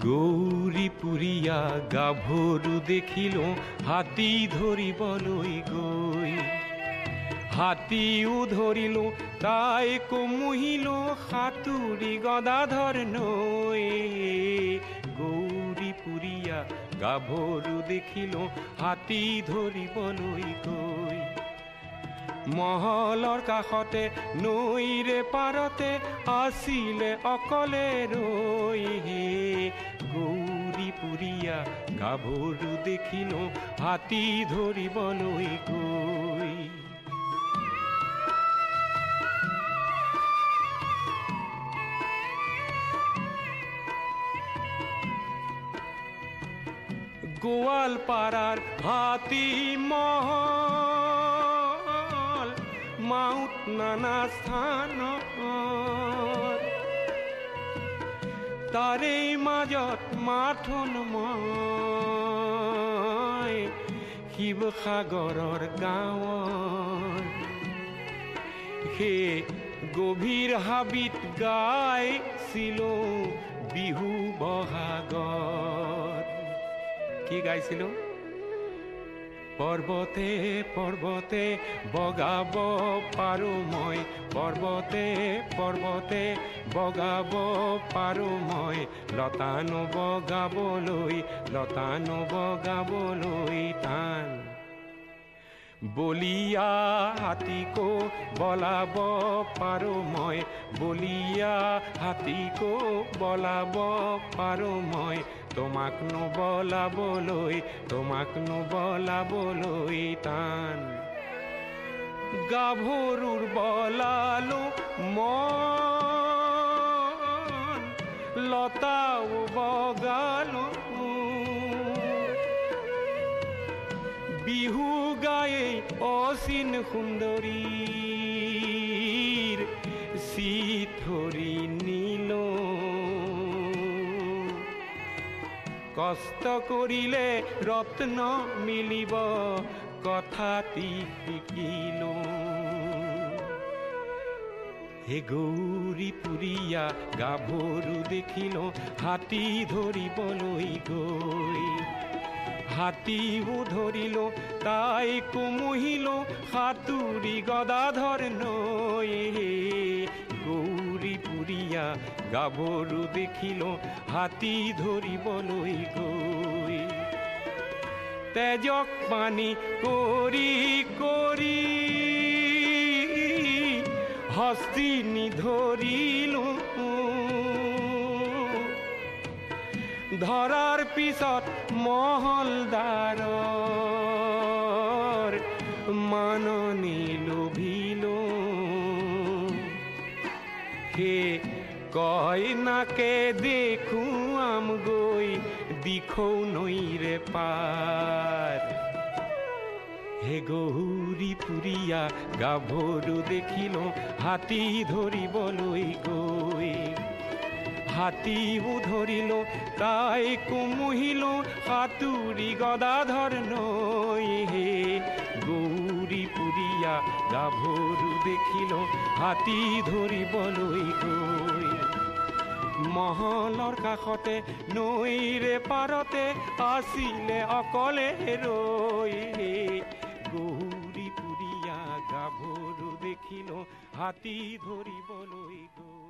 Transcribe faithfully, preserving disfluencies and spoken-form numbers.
গৌৰীপুৰীয়া গাভৰু দেখিলো হাতী ধৰিবলৈ গৈ, হাতীও ধৰিলো তাইকো মুহিলো সাঁতুৰি গদাধৰ নৈ। গৌৰীপুৰীয়া গাভৰু দেখিলো হাতী ধৰিবলৈ গৈ, মহলৰ কাষতে নৈৰে পাৰতে আছিলে অকলে ৰৈ। গৌৰীপুৰীয়া গাভৰু দেখিলো হাতী ধৰিবলৈ গৈ। গোৱালপাৰাৰ হাতী মহল মাউত নানা স্থানত, তাৰে মাজত মাথোন মই শিৱসাগৰৰ গাঁৱৰ। সেই গভীৰ হাবিত গাইছিলো বিহু বহাগত। কি গাইছিলো? পৰ্বতে পৰ্বতে বগাব পাৰো মই, পৰ্বতে পৰ্বতে বগাব পাৰো মই, লতা নবগাবলৈ লতা নবগাবলৈ টান। বলিয়া হাতীকো বলাব পাৰো মই, বলিয়া হাতীকো বলাব পাৰো মই, তোমাক নবলাবলৈ তোমাক নবলাবলৈ টান। গাভৰুৰ বলালো মন, লতাও বগালো, বিহু গায়ে অচিন সুন্দৰীৰ চিঠৰি নিলো। কষ্ট কৰিলে ৰত্ন মিলিব কথাটি শিকিলো। হে গৌৰীপুৰীয়া গাভৰু দেখিলো হাতী ধৰিবলৈ গৈ, হাতীও ধৰিলো তাইকো মুহিলো সাঁতুৰি গদাধৰ নৈ। গৌৰীপুৰীয়া গাভৰু দেখিলো হাতী ধৰিবলৈ গৈ, তেজক পানী কৰি কৰি হস্তিনী ধৰিলো। ধৰাৰ পিছত মহলদাৰৰ মাননি লোভিলো। সেই কইনাকে দেখুৱাম গৈ দিখৌ নৈৰে পাৰ। হে গৌৰীপুৰীয়া গাভৰু দেখিলো হাতী ধৰিবলৈ গৈ, হাতীও ধৰিলো তাইকো মুহিলো সাঁতুৰি গদাধৰ নৈ। গৌৰীপুৰীয়া গাভৰু দেখিলো হাতী ধৰিবলৈ গৈ, মহলৰ কাষতে নৈৰে পাৰতে আছিলে অকলে ৰৈ। গৌৰীপুৰীয়া গাভৰু দেখিলো হাতী ধৰিবলৈ গৈ।